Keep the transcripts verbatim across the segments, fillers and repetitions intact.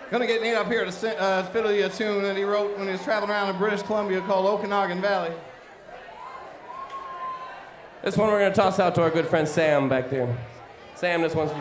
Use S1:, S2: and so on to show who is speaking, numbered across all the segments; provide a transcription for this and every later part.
S1: Gonna get Nate up here to sing, uh, fiddle you a tune that he wrote when he was traveling around in British Columbia called Okanagan Valley.
S2: This one we're gonna toss out to our good friend Sam back there. Sam, this one's for you.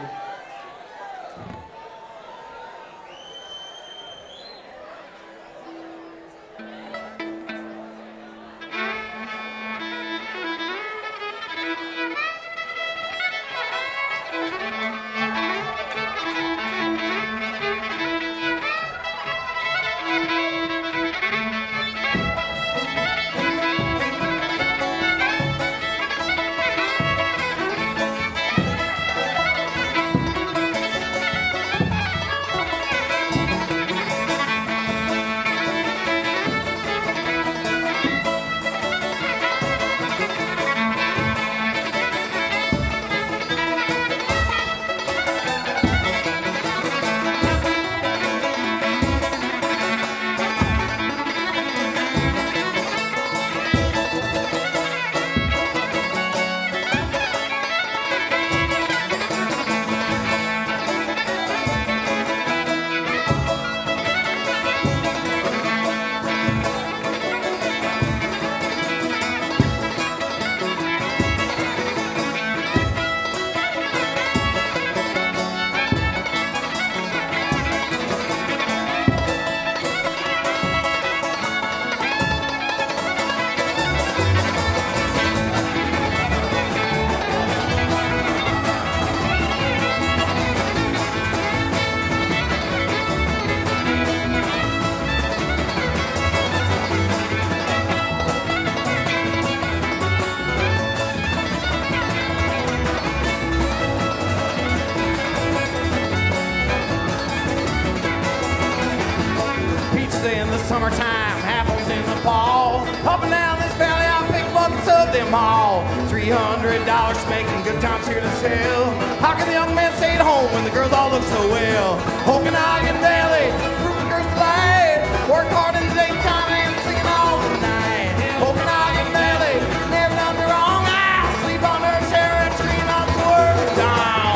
S1: In the summertime, apples in the fall. Up and down this valley, I'll pick buckets of them all. Three hundred dollars making good times here to sell. How can the young man stay at home when the girls all look so well? Okanagan Valley, fruit girls delight. Work hard in the daytime and sing all the night. Okanagan Valley, never done me wrong. I sleep under a cherry tree, not to work down.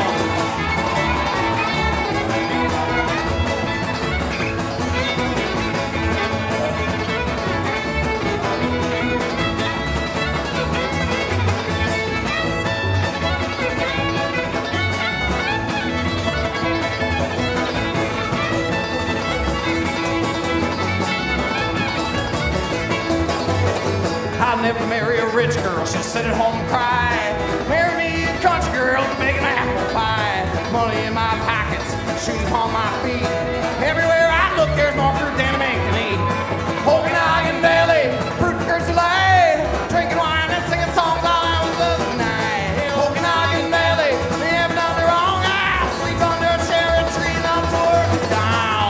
S1: I'll never marry a rich girl, she'll sit at home and cry. Marry me a country girl to make an apple pie. Money in my pockets, shoes on my feet. Everywhere I look, there's more fruit than a man can eat. Okanagan Valley, fruit girls delight. Drinking wine and singing songs all hours of the night. Okanagan Valley, they haven't done me wrong. I sleep under a cherry tree and I'm working down.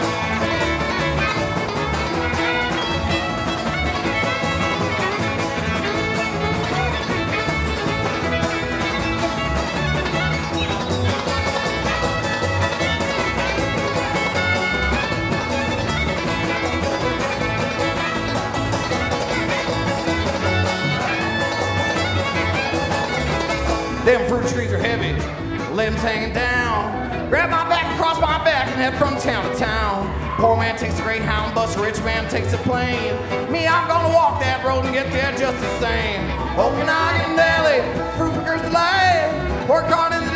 S1: Them fruit trees are heavy, limbs hanging down. Grab my back, across my back, and head from town to town. Poor man takes a Greyhound bus, rich man takes a plane. Me, I'm gonna walk that road and get there just the same. Okanagan Valley, fruit pickers delight. Work hard in the